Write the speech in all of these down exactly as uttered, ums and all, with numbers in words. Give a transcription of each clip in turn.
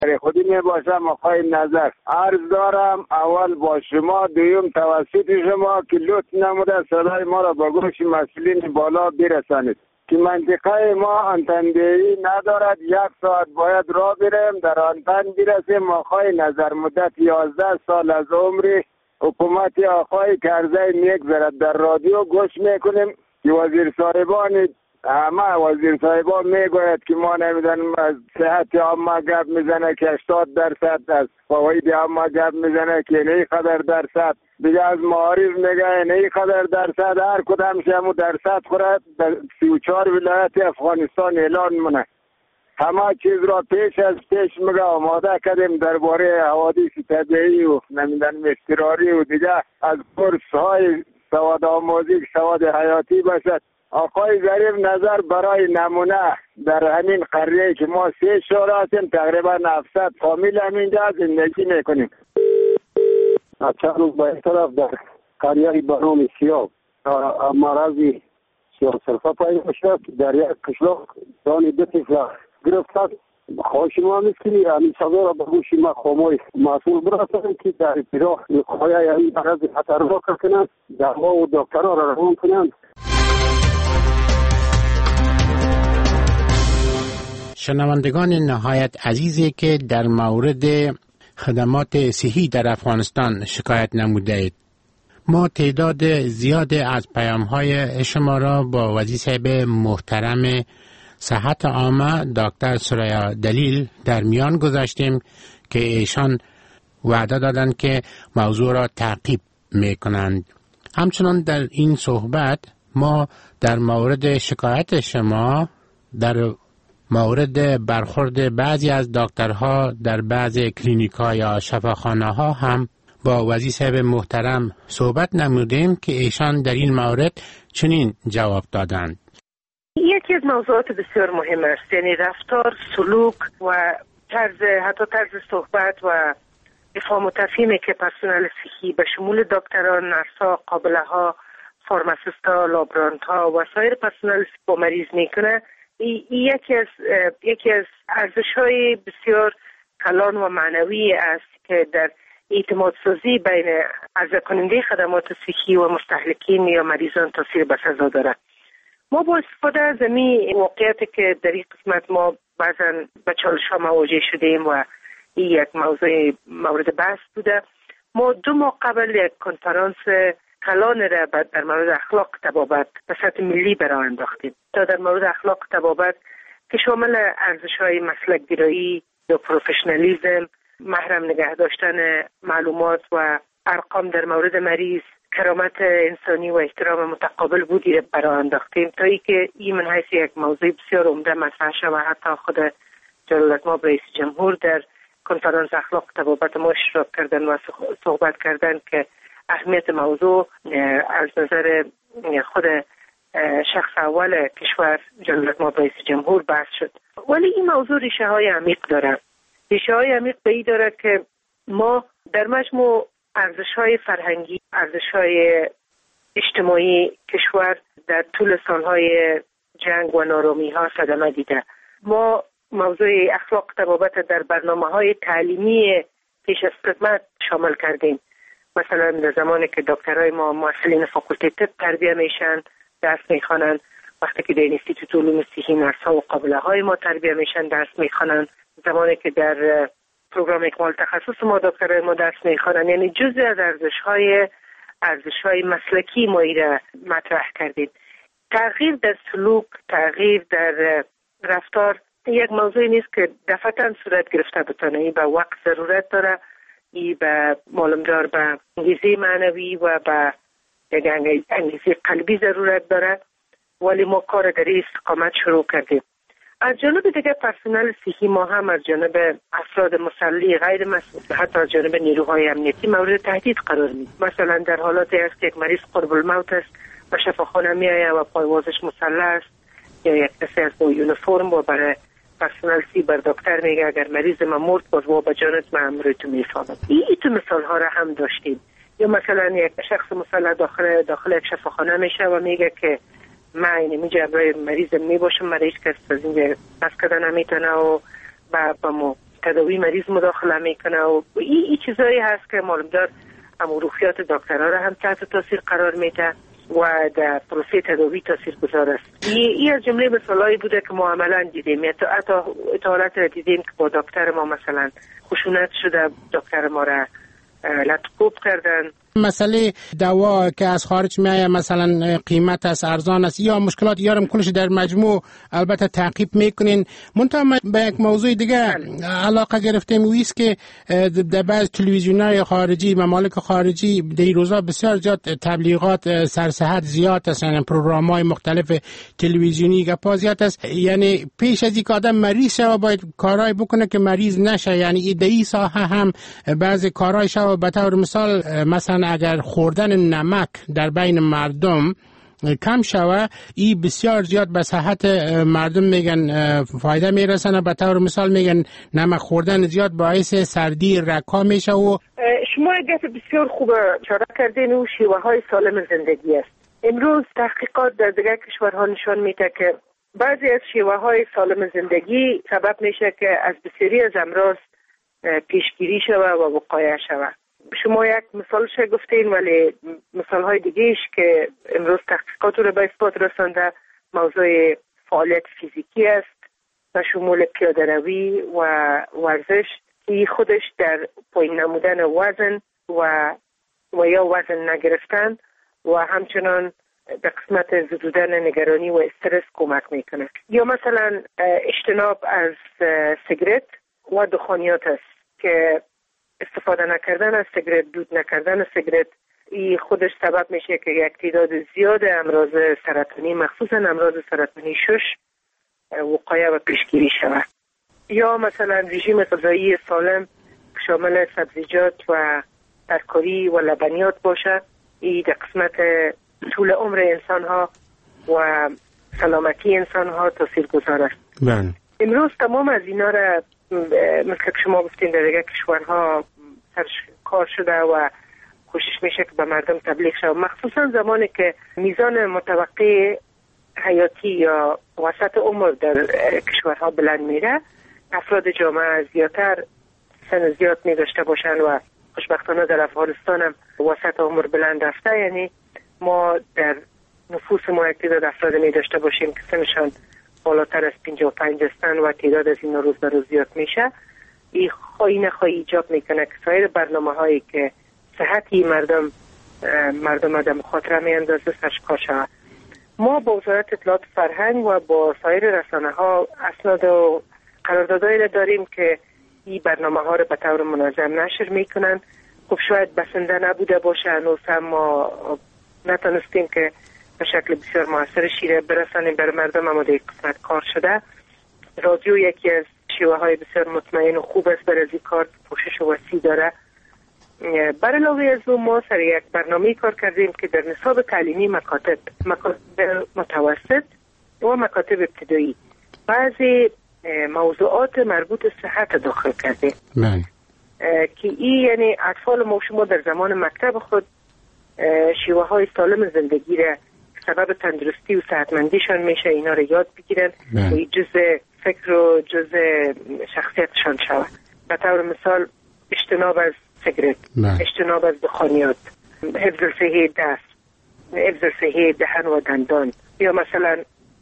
خودی می باشم آقای نظر. عرض دارم اول با شما، دویم توسط شما که لطف نموده صدای ما را با گوش مسئولین بالا برسانید که منطقه ما آنتندهی ندارد. یک ساعت باید راه بریم در آنتن برسیم. آقای نظر مدت یازده سال از عمر حکومت آقای کرزی میگذرد. در رادیو گوش میکنیم که وزیر صاحبان همه وزیر صاحبان میگوید که ما نمیدونم از صحت عامه گپ میزنه که هشتاد درصد، از فواید عامه گپ میزنه که نه قدر درصد، دیگه از معارض میگه نه قدر درصد. هر کدام شمو درصد خورد در سی و چهار ولایت افغانستان اعلان منه. همه چیز را پیش از پیش میگه آماده کردیم درباره حوادث طبیعی و نمیدونم اضطراری و دیگه از کورس های سواد آموزی سواد حیاتی باشد. آقای ظریف نظر برای نمونه در همین قریه که ما سه شهر هستیم تقریبا هفتصد فامیل همینجا زندگی میکنیم. چند روز به این طرف در قریه بنام سیاب مرضی سیاه سرفه پیدا شد در یک قشلاق دانی دو طفل گرفتن. خواهش ما میکنی همین صدا را به گوش ما خاموش مسئول برسانیم که در ابتدا وقایع این مرض خطرناک کنند، دوا و دکترها را روان کنند. شنوندگان نهایت عزیزی که در مورد خدمات صحی در افغانستان شکایت نموده اید، ما تعداد زیاد از پیام‌های شما را با وزیر صاحب محترم صحت عامه دکتر سریا دلیل در میان گذاشتیم که ایشان وعده دادند که موضوع را تعقیب میکنند. همچنان در این صحبت ما در مورد شکایت شما در مورد برخورد بعضی از دکترها در بعضی کلینیک‌ها یا شفاخانه‌ها هم با وزیر صاحب محترم صحبت نمودیم که ایشان در این مورد چنین جواب دادند. یکی از موضوعات بسیار مهم است، یعنی رفتار، سلوک و طرز حتی طرز صحبت و افهام و تفهیمی که پرسنل صحی به شمول دکتران، نرس‌ها، قابله‌ها، فارماسیست‌ها، لابرانت‌ها و سایر پرسنل با مریض میکنه. یکی از یکی از ارزش‌های بسیار کلان و معنوی است که در اعتماد سازی بین عرضه کننده خدمات صحی و مستهلکین یا مریضان تاثیر بسزا دارد. ما با استفاده از این واقعیتی که در این قسمت ما بعضا به چالش‌ها مواجه شدیم و این یک موضوع مورد بحث بوده، ما دو ماه قبل یک کنفرانس کلان را در مورد اخلاق طبابت به سطح ملی برای انداختیم تا در مورد اخلاق طبابت که شامل ارزش‌های مسلک گرایی و پروفشنالیسم، محرم نگه داشتن معلومات و ارقام در مورد مریض، کرامت انسانی و احترام متقابل بودی را برای انداختیم تا ای که این من حیث یک موضوع بسیار عمده مطرح شد و حتی خود جلالتمآب رئیس جمهور در کنفرانس اخلاق طبابت ما اشتراک کردن و صحبت کردن که اهمیت موضوع از نظر خود شخص اول کشور جلالتمآب رئیس جمهور بحث شد. ولی این موضوع ریشه های عمیق داره. ریشه های عمیق به این داره که ما در مجموع ارزش های فرهنگی، ارزش های اجتماعی کشور در طول سالهای جنگ و نارامی ها صدمه دیده. ما موضوع اخلاق طبابت در برنامه های تعلیمی پیش از خدمت شامل کردیم. مثلا در زمانی که دکترای ما محصلین فاکولته طب تربیه میشن، درس میخوانن، وقتی که در انستیتوت علوم صحی نرس‌ها و قابله‌های ما تربیه میشن درس میخوانن، زمانی که در پروگرام اکمال تخصص ما دکترای ما درس میخوانن. یعنی جزء از ارزش‌های ارزش‌های مسلکی ما را مطرح کردیم. تغییر در سلوک، تغییر در رفتار یک موضوعی نیست که دفعتاً صورت گرفته بتونه. این به وقت ضرورت داره، این به معلومدار به انگیزه معنوی و به یک انگیزه قلبی ضرورت داره. ولی ما کار در این استقامت شروع کردیم. از جانب دیگه پرسنل صحی ما هم از جانب افراد مسلح غیر مسئول، حتی از جانب نیروهای امنیتی مورد تهدید قرار می‌گیریم. مثلا در حالاتی است که یک مریض قرب الموت است و شفاخانه میآید و پایوازش مسلح است یا یک کسی از با یونیفرم و برای پرسنل سی بر دکتر میگه اگر مریض ما مرد باز و به جانت من امر تو میفهمم. این تو مثال ها را هم داشتیم. یا مثلا یک شخص مسلح داخل داخل یک شفاخانه میشه و میگه که من اینجا برای مریض میباشم، من هیچ کس از اینجا پس کردن نمیتونه و با مو تداوی مریض مداخله میکنه و این ای چیزایی هست که معلوم دار هم روحیات دکترها را هم تحت تاثیر قرار میده و در پروسه تداوی تاثیر گذار است. این از جمله مثالایی بوده که ما عملا دیدیم، یا حتی حالت را دیدیم که با دکتر ما مثلا خشونت شده، دکتر ما را لطکوب کردن. مسئله دوا که از خارج میایه مثلا قیمت است، ارزان است، یا مشکلات یارم کلش در مجموع البته تعقیب میکنین. منتها به یک موضوع دیگه علاقه گرفتیم، ویست که در بعض تلویزیون‌های خارجی، ممالک خارجی در این روزا بسیار زیاد تبلیغات سرصحت زیاد است، یعنی پروگرام‌های مختلف تلویزیونی گپا زیاد است. یعنی پیش از اینکه آدم مریض شه باید کارهای بکنه که مریض نشه. یعنی ایده ساحه هم بعضی کارهای شه، به طور مثال مثلا اگر خوردن نمک در بین مردم کم شوه، این بسیار زیاد به صحت مردم میگن فایده میرسنه. به طور مثال میگن نمک خوردن زیاد باعث سردی رکا میشه. و شما گفت بسیار خوب اشاره کردین و شیوه های سالم زندگی است. امروز تحقیقات در دیگر کشورها نشان میده که بعضی از شیوه های سالم زندگی سبب میشه که از بسیاری از امراض پیشگیری شوه و وقایه شوه. شما یک مثالش گفتین، ولی مثال های دیگهش که امروز تحقیقات رو به اثبات رسانده موضوع فعالیت فیزیکی است و شمول پیاده روی و ورزش، که خودش در پایین نمودن وزن و و یا وزن نگرفتن و همچنان به قسمت زدودن نگرانی و استرس کمک میکنه. یا مثلا اجتناب از سیگرت و دخانیات است که استفاده نکردن از سیگرت، دود نکردن سیگرت، این خودش سبب میشه که یک تعداد زیاد امراض سرطانی، مخصوصا امراض سرطانی شش، وقایه و پیشگیری شود. یا مثلا رژیم غذایی سالم شامل سبزیجات و ترکاری و لبنیات باشه، این در قسمت طول عمر انسان ها و سلامتی انسان ها تاثیرگذار است. بله. امروز تمام از اینا را مثل که شما گفتین در دیگر کشورها سرش کار شده و کوشش میشه که به مردم تبلیغ شود، مخصوصا زمانی که میزان متوقع حیاتی یا وسط عمر در کشورها بلند میره، افراد جامعه زیادتر سن زیاد می داشته باشن و خوشبختانه در افغانستان هم وسط عمر بلند رفته. یعنی ما در نفوس ما یک تعداد افراد می داشته باشیم که سنشان بالاتر از پنجاه و پنج هستن و تعداد از این روز به روز زیاد میشه. این خواهی نخواهی ایجاب میکنه که سایر برنامه هایی که صحتی مردم مردم در مخاطره می اندازه سرشکار شود. ما با وزارت اطلاعات فرهنگ و با سایر رسانه ها اسناد و قراردادهایی داریم که این برنامه ها رو به طور منظم نشر میکنن. خب شاید بسنده نبوده باشه، هنوز هم ما نتونستیم که به شکل بسیار موثر شیره برسانیم بر مردم، اما در قسمت کار شده. رادیو یکی از شیوه های بسیار مطمئن و خوب است برای این کار، پوشش وسیع داره. بر علاوه از اون ما سر یک برنامه کار کردیم که در نصاب تعلیمی مکاتب مکاتب متوسط و مکاتب ابتدایی بعضی موضوعات مربوط به صحت داخل کردیم. بله. که این یعنی اطفال ما شما در زمان مکتب خود شیوه های سالم زندگی را سبب تندرستی و صحتمندیشان میشه اینا رو یاد بگیرن و این جزء فکر و جزء شخصیتشان شود. به طور مثال اجتناب از سیگرت، اجتناب از دخانیات، حفظ صحت دست، حفظ صحت دهن و دندان، یا مثلا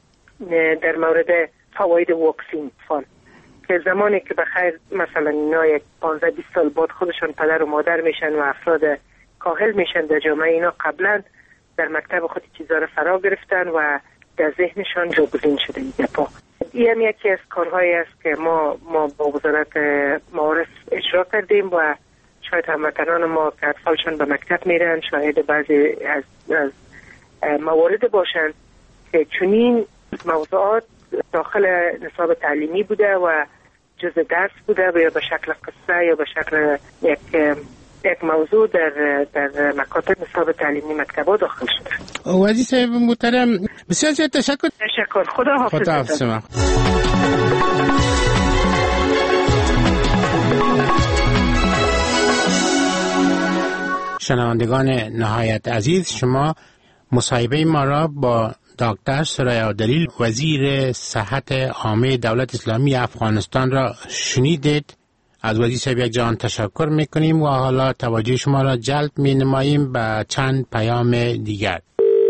در مورد فواید واکسین فال که زمانی که بخیر مثلا اینا یک پانزده بیست سال بعد خودشان پدر و مادر میشن و افراد کاهل میشن در جامعه، اینا قبلا در مکتب خود چیزا رو فرا گرفتن و در ذهنشان جاگزین شده. این این یکی از کارهایی است که ما ما با وزارت معارف اجرا کردیم و شاید هموطنان ما که اطفالشان به مکتب میرن شاهد بعضی از, از موارد باشند که چنین موضوعات داخل نصاب تعلیمی بوده و جزء درس بوده و یا به شکل قصه یا به شکل یک یک موضوع در در مکاتب نصاب تعلیمی مکتب‌ها داخل شده. وزیر صاحب محترم بسیار زیاد تشکر. تشکر. خدا حافظ. خدا حافظ شما. شنوندگان نهایت عزیز، شما مصاحبه ما را با دکتر ثریا دلیل وزیر صحت عامه دولت اسلامی افغانستان را شنیدید از وزیر صاحب یک جان تشکر میکنیم و حالا توجه شما را جلب می نماییم به چند پیام دیگر.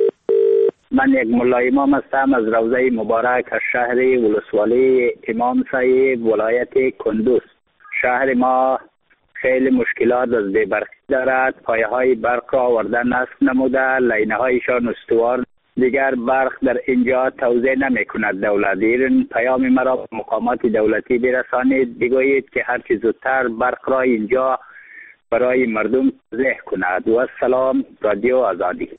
من یک ملا امام هستم از روضه مبارک از شهر ولسوالی امام صاحب ولایت کندوز. شهر ما خیلی مشکلات از بی‌برقی دارد. پایه های برق را آورده نصب نموده، لینه هایشان استوار، دیگر برق در اینجا توزیع نمی کند دولت. این پیام مرا به مقامات دولتی برسانید، بگویید که هر چه زودتر برق را اینجا برای مردم توزیع کند. و السلام، رادیو آزادی.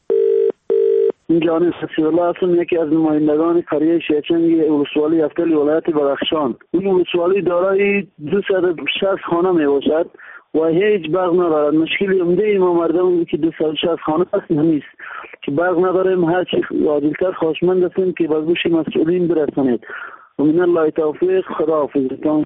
جان سسیولا هستم، یکی از نمایندگان قریه شیچنگ ولسوالی افتلی ولایت بدخشان. این ولسوالی دارای دویست و شصت خانه می باشد و هیچ برق ندارد. مشکلی عمده ما مردم که دویست و شصت خانه است نیست که برق نداریم. هر چی عاجلتر خواهشمند هستیم که به گوش مسئولین برسانید. و من الله توفیق. خداحافظتان.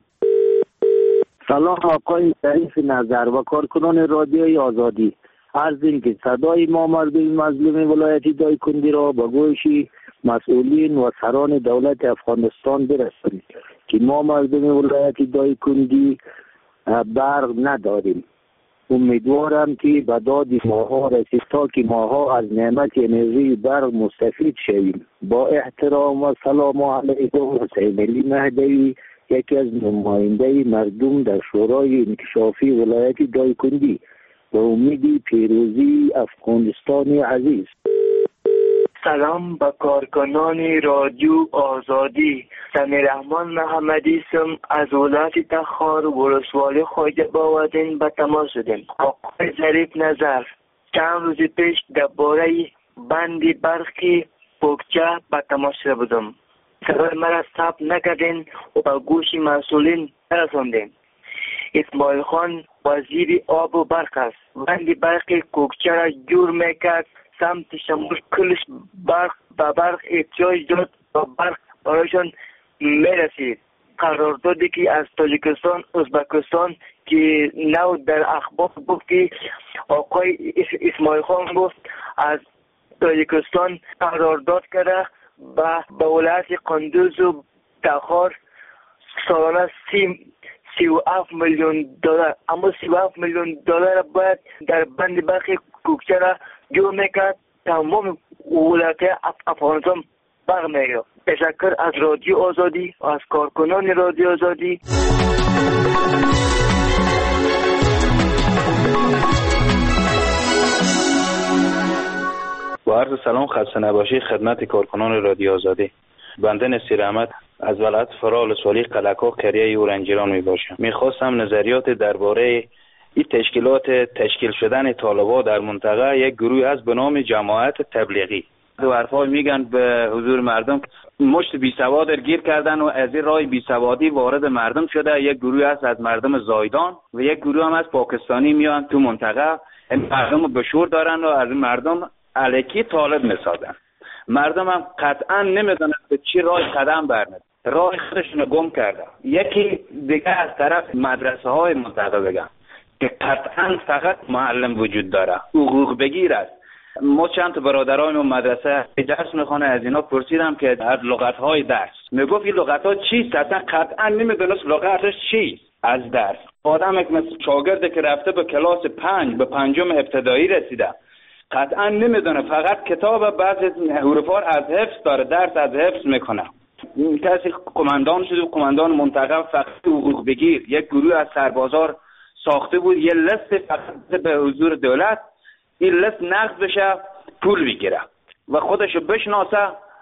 سلام آقای ضعیف نظر و کارکنان رادیوی آزادی. عرض این که صدای ما مردم مظلوم ولایت دایکندی را با گوش مسئولین و سران دولت افغانستان برسانید که ما مردم ولایت دایکندی برق نداریم. امیدوارم که به داد ماها رسید تا که ماها از نعمت انرژی برق مستفید شویم. با احترام و سلام علیکم. حسین علی مهدوی، یکی از نماینده مردم در شورای انکشافی ولایت دایکندی. به امید پیروزی افغانستان عزیز. سلام به کارکنان رادیو آزادی. سمیر رحمان محمدی سم از ولایت تخار ولسوالی خواجه باودین به تماس شدیم. آقای ظریف نظر، چند روز پیش درباره بند برقی پوکچه به تماس شده بودم. صدای مرا ثبت نکردین و به گوش مسئولین نرساندین. اسماعیل خان وزیر آب و برق است. بند برق کوکچه را جور میکرد، سمت شمال کلش برق به برق احتیاج داد و برق برایشان میرسید. قراردادی که از تاجیکستان ازبکستان که نو در اخبار بود که آقای اسماعیل خان گفت از تاجیکستان قرارداد کرده به ولایت کندوز و تخار سالانه سی سی و هفت میلیون دلار، اما سی و هفت میلیون دلار باید در بند برق کوکچه را جور میکرد تمام ولایت افغانستان برق میگرفت. تشکر از رادیو آزادی و از کارکنان رادیو آزادی. با عرض سلام خسته نباشی خدمت کارکنان رادیو آزادی. بنده نصیر احمد از ولایت فرا ولسوالی قلعکا قریه اورنجیران می باشم. میخواستم نظریات درباره این تشکیلات تشکیل شدن طالبان در منطقه یک گروه از به نام جماعت تبلیغی. دو حرفای میگن به حضور مردم مشت بی سواد گیر کردن و از این راه بی سوادی وارد مردم شده. یک گروه است از مردم زایدان و یک گروه هم از پاکستانی میان تو منطقه. این مردم رو به شور دارن و از مردم الکی طالب میسازن. مردم هم قطعا نمیدونن به چی راه قدم برند، راه خودشون گم کرده. یکی دیگه از طرف مدرسه های منطقه بگم که قطعا فقط معلم وجود داره، حقوق بگیر است. ما چند تا برادرای مدرسه درس میخونه، از اینا پرسیدم که از لغت های درس میگفت این لغت ها چیست، اصلا قطعا نمیدونست لغتش چیست. از درس آدم که مثل شاگرده که رفته به کلاس پنج به پنجم ابتدایی رسیده قطعا نمیدونه، فقط کتاب بعضی حروفا از حفظ داره، درس از حفظ میکنه. کسی قماندان شده و قماندان منطقه فقط حقوق بگیر یک گروه از سربازار ساخته بود یه لست فقط به حضور دولت، این لست نقض بشه پول بگیره و خودشو بشناسه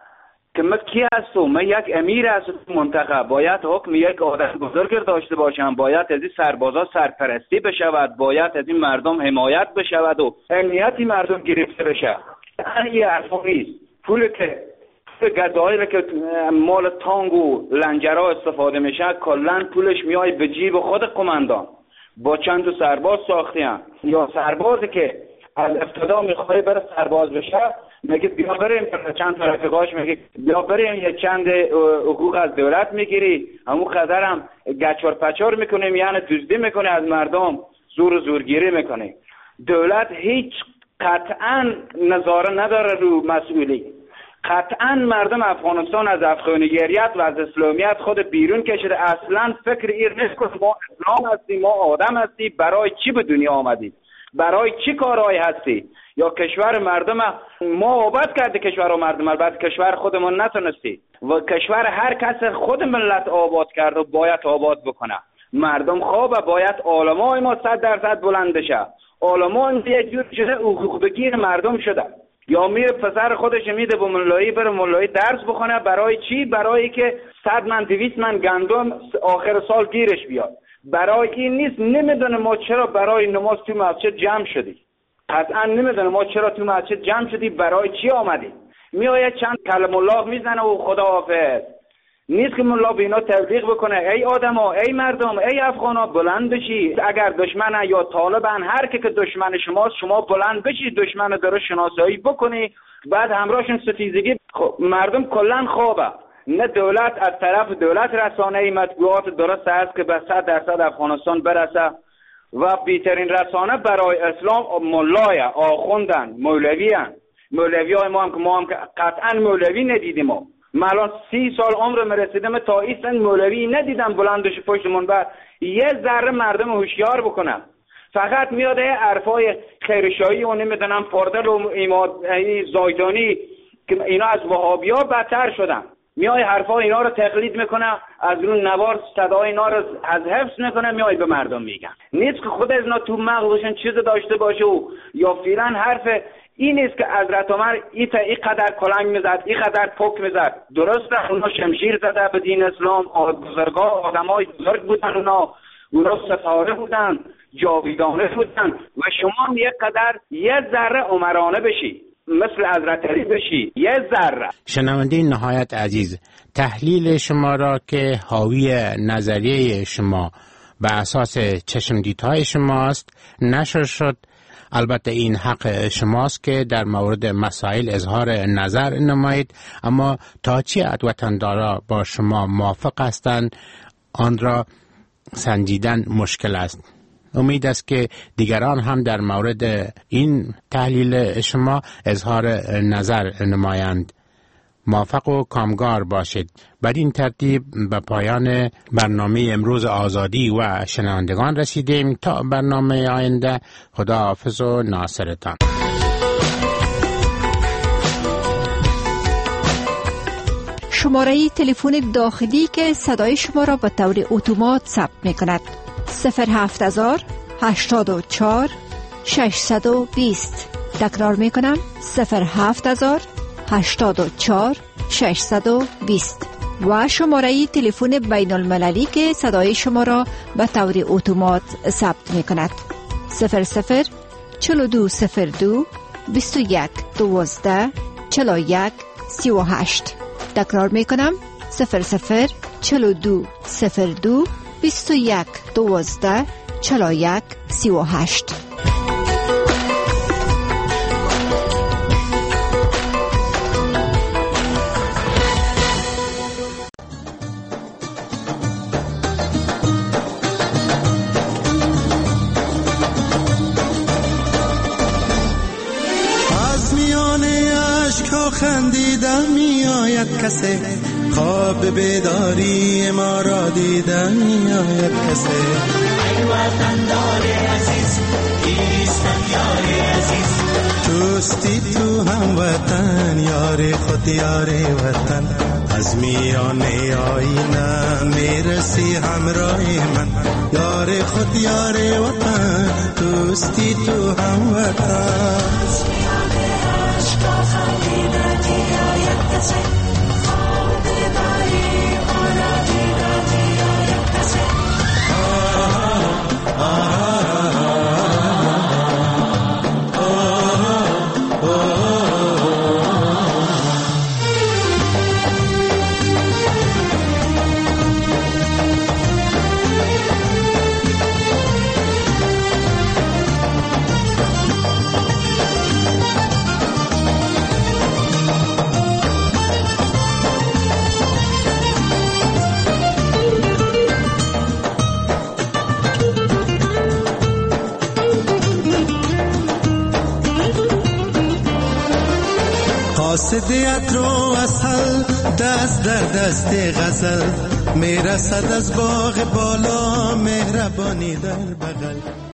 که من کی هستم، من یک امیر هستم منطقه، باید حکم یک آدم بزرگ داشته باشم، باید از این سربازا سرپرستی بشود، باید از این مردم حمایت بشود و امنیتی مردم گرفته بشه. این حرفا نیست. پول که گدایی که مال تانگ و لنجرها استفاده میشه کلن پولش میای به جیب خود قماندان با چند تا سرباز ساختیم. یا سربازی که از ابتدا میخواد بره سرباز بشه میگه بیا بریم، چند تا رفیقاش میگه بیا بریم یه چند حقوق از دولت میگیری، همون قدرم گچور پچور میکنیم، یعنی دزدی میکنه از مردم، زور و زورگیری میکنه. دولت هیچ قطعا نظاره نداره رو مسئولی. قطعا مردم افغانستان از افغانیت و از اسلامیت خود بیرون کشیده. اصلا فکر این نیست که ما اسلام هستیم، ما آدم هستیم، برای چی به دنیا آمدیم، برای چی کارهایی هستی؟ یا کشور مردم ما آباد کرده، کشور و مردم، البته کشور خودمون نتونستی و کشور هر کس خود ملت آباد کرده و باید آباد بکنه. مردم خوابه، باید علمای ما صد درصد بلند شه. علما یه جور شده حقوق بگیر مردم شده، یا میره پسر خودش میده به ملایی بره ملایی درس بخونه. برای چی؟ برای که صد من دویست من گندم آخر سال گیرش بیاد. برای این نیست. نمیدونه ما چرا برای نماز تو مسجد جمع شدی، قطعا نمیدونه ما چرا تو مسجد جمع شدی، برای چی آمدی. میآید چند کلمه الله میزنه و خداحافظ. نیست که ملا به اینا تبلیغ بکنه ای آدما، ای مردم، ای افغانا بلند بشی. اگر دشمن یا طالبان هر کی که دشمن شماست، شما بلند بشی، دشمن درست شناسایی بکنی، بعد همراهشون ستیزگی. مردم کلا خوابه. نه دولت از طرف دولت رسانه مطبوعات درست است که به صد درصد افغانستان برسه و بیترین رسانه برای اسلام ملای آخوندن، مولویان. مولوی های ما هم که ما هم که قطعا مولوی ندیدیم. ما من الان سی سال عمرم رسیدم تا ایستن مولوی ندیدم بلندش پشت منبر یه ذره مردم هوشیار بکنم. فقط میاد حرفای خیرشایی و نمیدونم پاردل و ایماد زایدانی که اینا از وهابیا بدتر شدن. میای حرفای اینا رو تقلید میکنه، از اون نوار صدای اینا رو از حفظ میکنه، میای به مردم میگن. نیست که خود از اینا تو مغزشون چیز داشته باشه و یا فعلا حرف این نیست که حضرت عمر ایتا ای قدر کلنگ میزد، ای قدر پک میزد. درسته اونا شمشیر زده به دین اسلام، بزرگا آدمای بزرگ بودن، اونا اونا ستاره بودن، جاویدانه بودن و شما یک قدر یه ذره عمرانه بشی، مثل حضرت علی بشی، یه ذره. شنونده نهایت عزیز، تحلیل شما را که حاوی نظریه شما به اساس چشمدیدهای شماست نشر شد. البته این حق شماست که در مورد مسائل اظهار نظر نمایید، اما تا چی وطندارا با شما موافق هستند آن را سنجیدن مشکل است. امید است که دیگران هم در مورد این تحلیل شما اظهار نظر نمایند. موفق و کامگار باشید. بر این ترتیب به پایان برنامه امروز آزادی و شنوندگان رسیدیم. تا برنامه آینده، خداحافظ و ناصرتان. شماره تلفن داخلی که صدای شما را به طور اتومات ثبت می کند: صفر هفت هزار هشتاد و چهار ششصد و بیست. تکرار می کنم: صفر هفت هزار هشتاد و چهار ششصد و بیست. و شماره تلفن بین المللی که صدای شما را به طور اتومات ثبت می کند: صفر صفر چهل و دو صفر دو بیست و یک دوازده چهل و یک سی و هشت. تکرار می کنم: صفر صفر چهل و دو صفر دو بیست و یک دوازده چهل و یک سی و هشت. خندیدن می آید کسی، خواب بیداری ما را دیدن می آید کسی. ای وطندار عزیز، ایستم یار عزیز، توستی تو هم وطن، یار خود یار وطن. از میانه آینه میرسی همراه من، یار خود یار وطن، توستی تو هم وطن. قاصد عطر و عسل، دست در دست غزل، میرسد از باغ بالا مهربانی در بغل.